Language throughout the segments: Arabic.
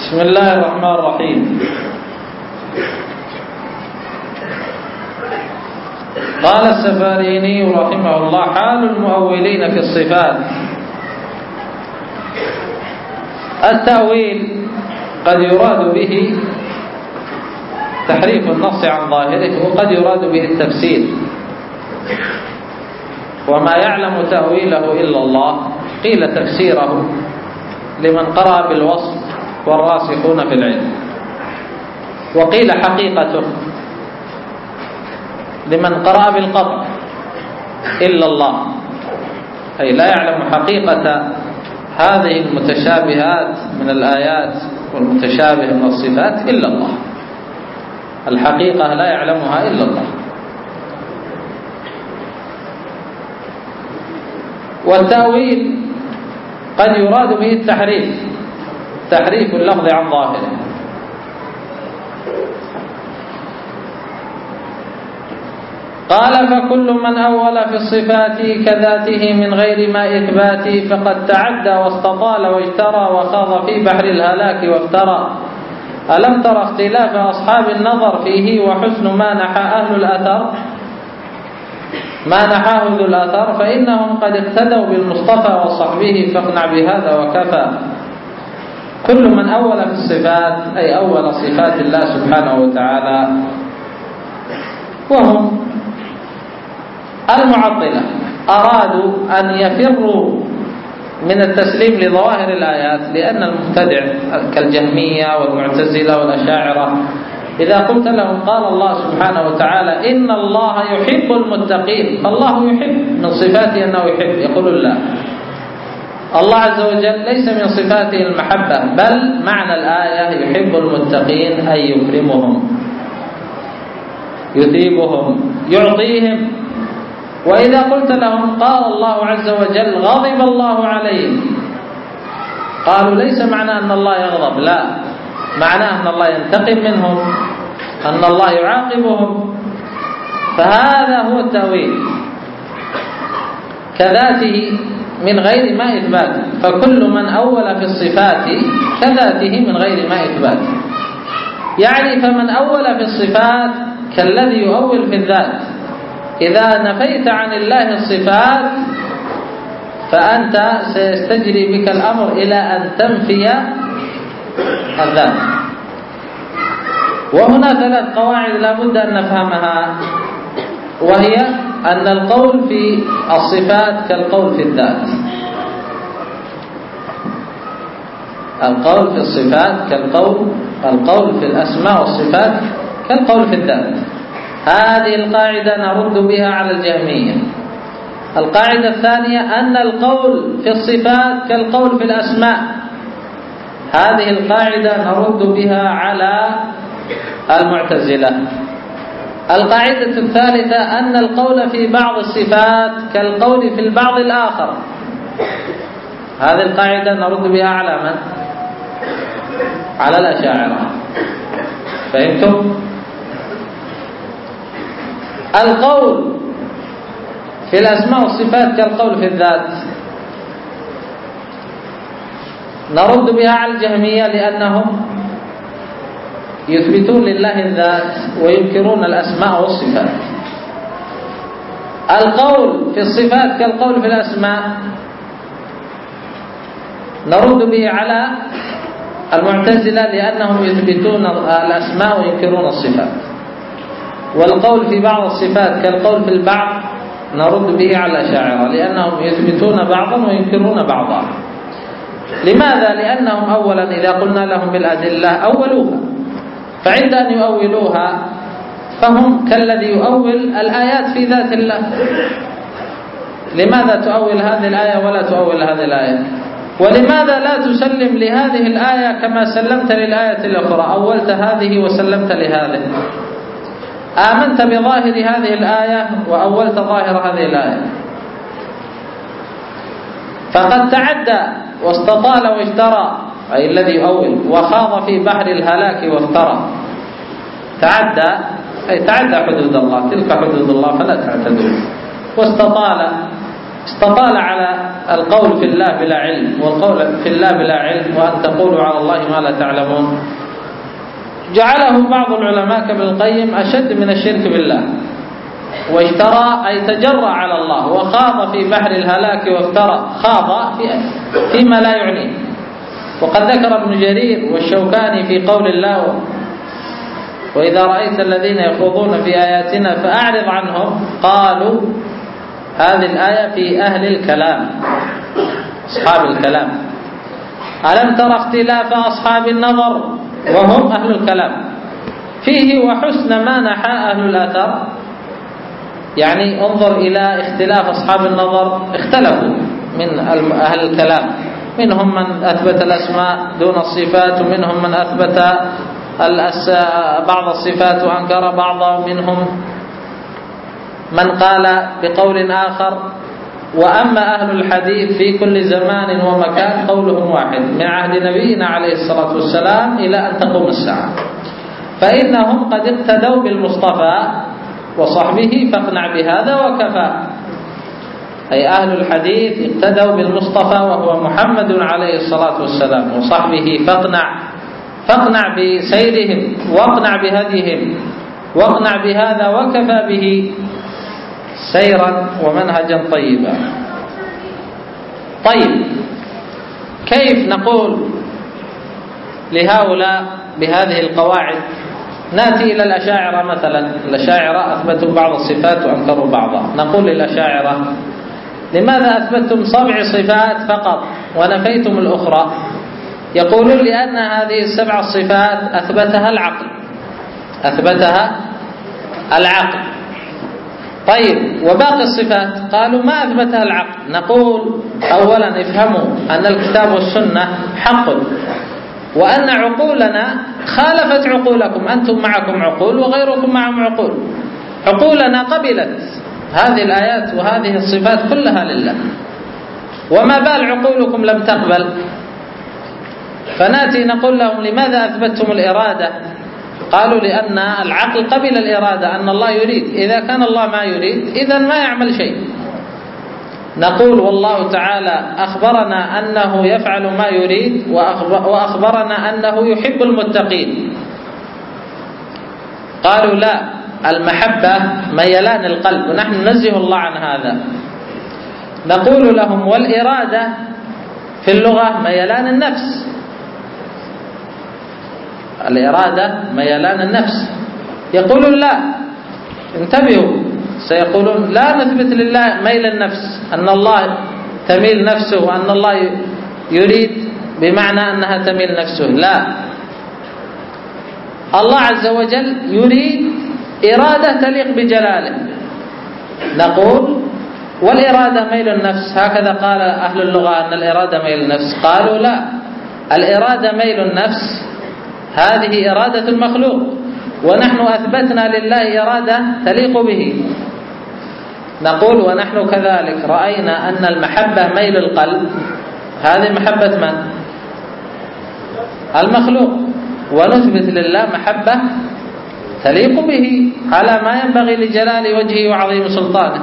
بسم الله الرحمن الرحيم. قال السفاريني رحمه الله: حال المؤولين في الصفات. التأويل قد يراد به تحريف النص عن ظاهره، وقد يراد به التفسير، وما يعلم تأويله إلا الله. قيل تفسيره لمن قرأ بالوصف والراسخون في العلم، وقيل حقيقته لمن قرأ بالقطع إلا الله، أي لا يعلم حقيقة هذه المتشابهات من الآيات والمتشابه من الصفات إلا الله. الحقيقة لا يعلمها إلا الله. والتأويل قد يراد به التحريف، تحريف اللفظ عن ظاهره. قال: فكل من أول في الصفات كذاته من غير ما إثبات فقد تعدى واستطال واجترى وخاض في بحر الهلاك وافترى. ألم تر اختلاف أصحاب النظر فيه وحسن ما نحى أهل الأثر، ما نحاه ذو الأثر، فإنهم قد اقتدوا بالمصطفى وصحبه فاقنع بهذا وكفى. كل من أول في الصفات أي أول صفات الله سبحانه وتعالى، وهم المعطلة، أرادوا أن يفروا من التسليم لظواهر الآيات، لأن المبتدع كالجهمية والمعتزلة والأشاعرة إذا قلت لهم قال الله سبحانه وتعالى إن الله يحب المتقين، الله يحب، من صفاته أنه يحب، يقول لا، الله عز وجل ليس من صفاته المحبة، بل معنى الآية يحب المتقين أي يكرمهم، يثيبهم، يعطيهم. وإذا قلت لهم قال الله عز وجل غضب الله عليهم، قالوا ليس معنى أن الله يغضب، لا، معناه أن الله ينتقم منهم، أن الله يعاقبهم. فهذا هو التأويل، كذاته من غير ما إثبات. فكل من أول في الصفات كذاته من غير ما إثبات، يعني فمن أول في الصفات كالذي يؤول في الذات. إذا نفيت عن الله الصفات فأنت سيستجري بك الأمر إلى أن تنفي الذات. وهنا 3 قواعد لا بد أن نفهمها، وهي أن القول في الصفات كالقول في الذات. القول في الصفات القول في الأسماء والصفات كالقول في الذات. هذه القاعدة نرد بها على الجهمية. القاعدة الثانية أن القول في الصفات كالقول في الأسماء، هذه القاعدة نرد بها على المعتزلة. القاعدة الثالثة أن القول في بعض الصفات كالقول في البعض الآخر، هذه القاعدة نرد بها على من؟ على الأشاعرة. فهمتم؟ القول في الأسماء والصفات كالقول في الذات نرد بها على الجهمية، لأنهم يثبتون لله الذات وينكرون الأسماء والصفات. القول في الصفات كالقول في الأسماء نرد به على المعتزلة، لأنهم يثبتون الأسماء وينكرون الصفات. والقول في بعض الصفات كالقول في البعض نرد به على الأشاعرة، لأنهم يثبتون بعضا وينكرون بعضا. لماذا؟ لأنهم أولا إذا قلنا لهم بالأدلة أولوها، فعند أن يؤولوها فهم كالذي يؤول الآيات في ذات الله. لماذا تؤول هذه الآية ولا تؤول هذه الآية؟ ولماذا لا تسلم لهذه الآية كما سلمت للآية الأخرى؟ أولت هذه وسلمت لهذه، آمنت بظاهر هذه الآية وأولت ظاهر هذه الآية. فقد تعدى واستطال واجترى، أي الذي يؤول، وخاض في بحر الهلاك وافترى. تعدى أي تعدى حدود الله، تلك حدود الله فلا تعتدوا. واستطال على القول في الله بلا علم والقول في الله بلا علم وأن تقولوا على الله ما لا تعلمون جعله بعض العلماء كابن القيم أشد من الشرك بالله، واشترى أي تجرأ على الله وخاض في بحر الهلاك وافترى، خاض فيما لا يعنيه. وقد ذكر ابن جرير والشوكاني في قول الله وإذا رأيت الذين يخوضون في آياتنا فأعرض عنهم، قالوا هذه الآية في أهل الكلام، أصحاب الكلام. ألم تر اختلاف أصحاب النظر وهم أهل الكلام فيه وحسن ما نحى أهل الآثار. يعني انظر إلى اختلاف أصحاب النظر، اختلفوا من أهل الكلام، منهم من أثبت الأسماء دون الصفات، ومنهم من أثبت بعض الصفات وأنكر بعضا، منهم من قال بقول آخر. وأما أهل الحديث في كل زمان ومكان قولهم واحد من عهد نبينا عليه الصلاة والسلام إلى أن تقوم الساعة، فإنهم قد اقتدوا بالمصطفى وصحبه فاقنع بهذا وكفى. أي أهل الحديث اقتدوا بالمصطفى وهو محمد عليه الصلاة والسلام وصحبه فاقنع بسيرهم واقنع بهديهم واقنع بهذا وكفى به سيرا ومنهجا طيبا. طيب، كيف نقول لهؤلاء بهذه القواعد؟ نأتي إلى الأشاعرة مثلا. الأشاعرة أثبتوا بعض الصفات وأنكروا بعضها. نقول للأشاعرة لماذا أثبتتم 7 صفات فقط ونفيتم الأخرى؟ يقولون لأن هذه ال7 صفات أثبتها العقل. طيب، وباقي الصفات قالوا ما أثبتها العقل. نقول أولا افهموا أن الكتاب والسنة حق، وأن عقولنا خالفت عقولكم. أنتم معكم عقول وغيركم معهم عقول. عقولنا قبلت هذه الآيات وهذه الصفات كلها لله، وما بال عقولكم لم تقبل؟ فنأتي نقول لهم لماذا أثبتتم الإرادة؟ قالوا لأن العقل قبل الإرادة، أن الله يريد. إذا كان الله ما يريد إذن ما يعمل شيء. نقول والله تعالى أخبرنا أنه يفعل ما يريد، وأخبرنا أنه يحب المتقين. قالوا لا، المحبة ميلان القلب ونحن ننزه الله عن هذا. نقول لهم والإرادة في اللغة ميلان النفس، الإرادة ميلان النفس. يقولون لا، انتبهوا، سيقولون لا نثبت لله ميل النفس، أن الله تميل نفسه وأن الله يريد بمعنى أنها تميل نفسه. لا، الله عز وجل يريد إرادة تليق بجلاله. نقول والإرادة ميل النفس، هكذا قال أهل اللغة أن الإرادة ميل النفس. قالوا لا، الإرادة ميل النفس هذه إرادة المخلوق، ونحن أثبتنا لله إرادة تليق به. نقول ونحن كذلك رأينا أن المحبة ميل القلب، هذه محبة من؟ المخلوق، ونثبت لله محبة تليق به على ما ينبغي لجلال وجهه وعظيم سلطانه.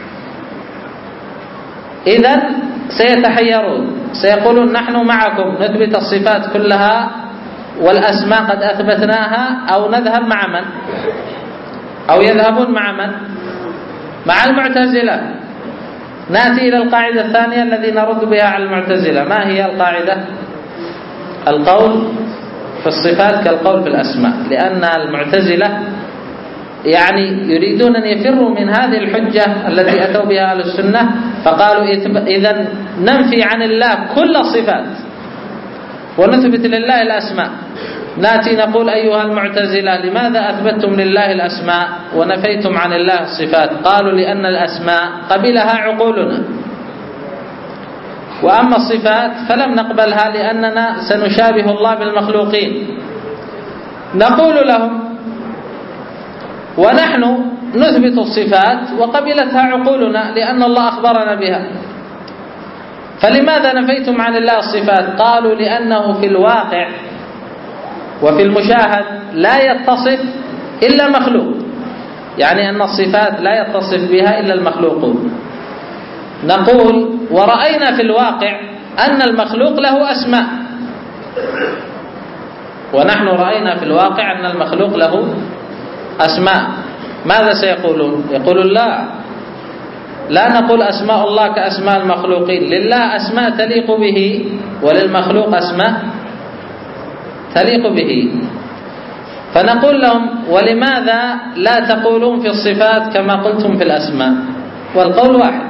إذن سيتحيرون، سيقولون نحن معكم نثبت الصفات كلها والأسماء قد أثبتناها، أو نذهب مع من؟ أو يذهبون مع من؟ مع المعتزلة. نأتي إلى القاعدة الثانية الذي نرد بها على المعتزلة. ما هي القاعدة؟ القول في الصفات كالقول في الأسماء، لأن المعتزلة يعني يريدون أن يفروا من هذه الحجة التي أتوا بها أهل السنة، فقالوا إذن ننفي عن الله كل الصفات ونثبت لله الأسماء. نأتي نقول أيها المعتزلة لماذا أثبتتم لله الأسماء ونفيتم عن الله الصفات؟ قالوا لأن الأسماء قبلها عقولنا، وأما الصفات فلم نقبلها لأننا سنشابه الله بالمخلوقين. نقول لهم ونحن نثبت الصفات وقبلتها عقولنا لأن الله أخبرنا بها، فلماذا نفيتم عن الله الصفات؟ قالوا لأنه في الواقع وفي المشاهد لا يتصف إلا مخلوق، يعني أن الصفات لا يتصف بها إلا المخلوقون. نقول ورأينا في الواقع أن المخلوق له أسماء، ونحن رأينا في الواقع أن المخلوق له أسماء، ماذا سيقولون؟ يقولون لا نقول أسماء الله كأسماء المخلوقين، لله أسماء تليق به وللمخلوق أسماء تليق به. فنقول لهم ولماذا لا تقولون في الصفات كما قلتم في الأسماء؟ والقول واحد،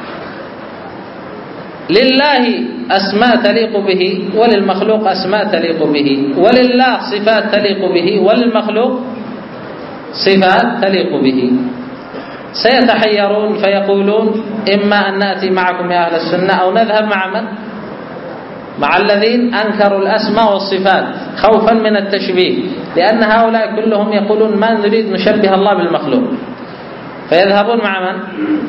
لله أسماء تليق به وللمخلوق أسماء تليق به، ولله صفات تليق به وللمخلوق صفات تليق به. سيتحيرون فيقولون إما أن نأتي معكم يا أهل السنة أو نذهب مع من؟ مع الذين أنكروا الأسماء والصفات خوفا من التشبيه، لأن هؤلاء كلهم يقولون ما نريد نشبه الله بالمخلوق، فيذهبون مع من؟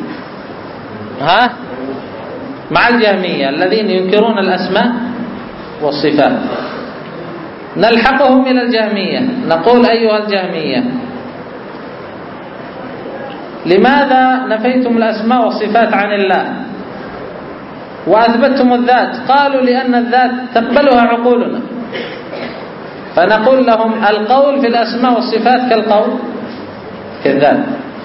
مع الجهمية الذين ينكرون الأسماء والصفات. نلحقهم إلى الجهمية، نقول أيها الجهمية لماذا نفيتم الأسماء والصفات عن الله وأثبتتم الذات؟ قالوا لأن الذات تقبلها عقولنا. فنقول لهم القول في الأسماء والصفات كالقول في الذات.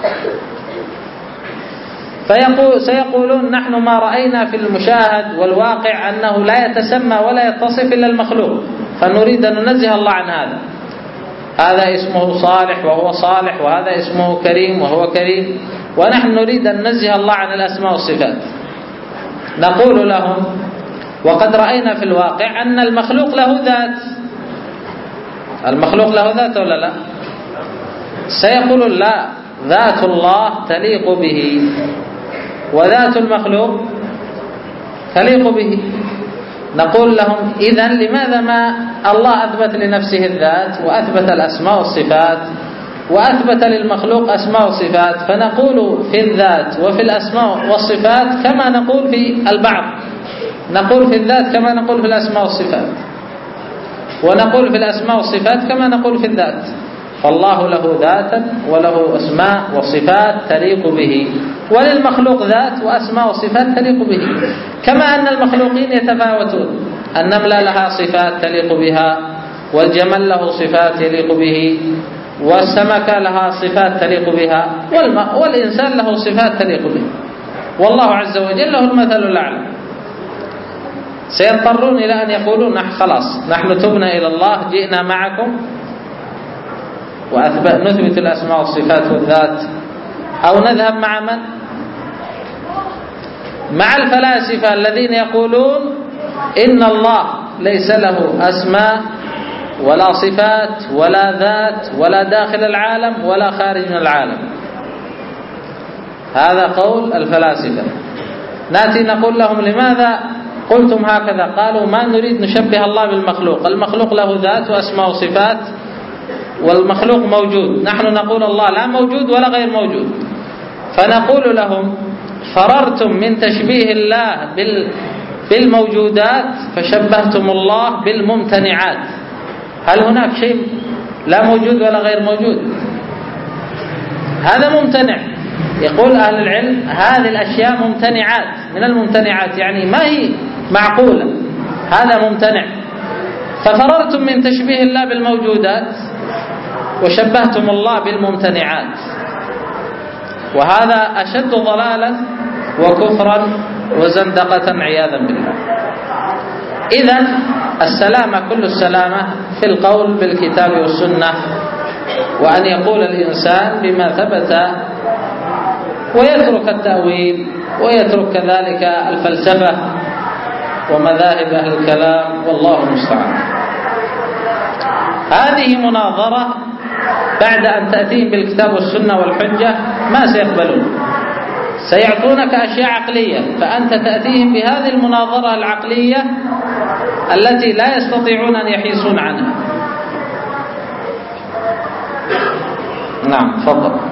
سيقولون نحن ما رأينا في المشاهد والواقع أنه لا يتسمى ولا يتصف إلا المخلوق، فنريد أن ننزه الله عن هذا اسمه صالح وهو صالح، وهذا اسمه كريم وهو كريم، ونحن نريد أن ننزه الله عن الأسماء والصفات. نقول لهم وقد رأينا في الواقع أن المخلوق له ذات. المخلوق له ذات ولا لا؟ سيقولون لا، ذات الله تليق به وذات المخلوق تليق به. نقول لهم إذن لماذا ما الله أثبت لنفسه الذات وأثبت الأسماء والصفات وأثبت للمخلوق أسماء وصفات؟ فنقول في الذات وفي الأسماء والصفات كما نقول في البعض، نقول في الذات كما نقول في الأسماء والصفات، ونقول في الأسماء والصفات كما نقول في الذات. فالله له ذاتا وله أسماء وصفات تليق به، وللمخلوق ذات وأسماء وصفات تليق به، كما أن المخلوقين يتفاوتون. النملة لها صفات تليق بها، والجمل له صفات يليق به، والسمكة لها صفات تليق بها، والإنسان له صفات تليق به، والله عز وجل له المثل الأعلى. سيضطرون إلى أن يقولون خلاص نحن تبنا إلى الله، جئنا معكم ونثبت الأسماء والصفات والذات، أو نذهب مع من؟ مع الفلاسفة الذين يقولون إن الله ليس له أسماء ولا صفات ولا ذات ولا داخل العالم ولا خارج من العالم. هذا قول الفلاسفة. نأتي نقول لهم لماذا قلتم هكذا؟ قالوا ما نريد نشبه الله بالمخلوق، المخلوق له ذات وأسماء وصفات والمخلوق موجود، نحن نقول الله لا موجود ولا غير موجود. فنقول لهم فررتم من تشبيه الله بالموجودات فشبهتم الله بالممتنعات. هل هناك شيء لا موجود ولا غير موجود؟ هذا ممتنع. يقول أهل العلم هذه الأشياء ممتنعات، من الممتنعات يعني ما هي معقولة، هذا ممتنع. ففررتم من تشبيه الله بالموجودات وشبهتم الله بالممتنعات، وهذا أشد ضلالا وكفرا وزندقة عياذا بالله. إذن السلامة كل السلامة في القول بالكتاب والسنة، وأن يقول الإنسان بما ثبت ويترك التأويل ويترك كذلك الفلسفة ومذاهب أهل الكلام، والله المستعان. هذه مناظرة بعد أن تأتيهم بالكتاب والسنة والحجة ما سيقبلون، سيعطونك أشياء عقلية، فأنت تأتيهم بهذه المناظرة العقلية التي لا يستطيعون أن يحيصون عنها. نعم، تفضل.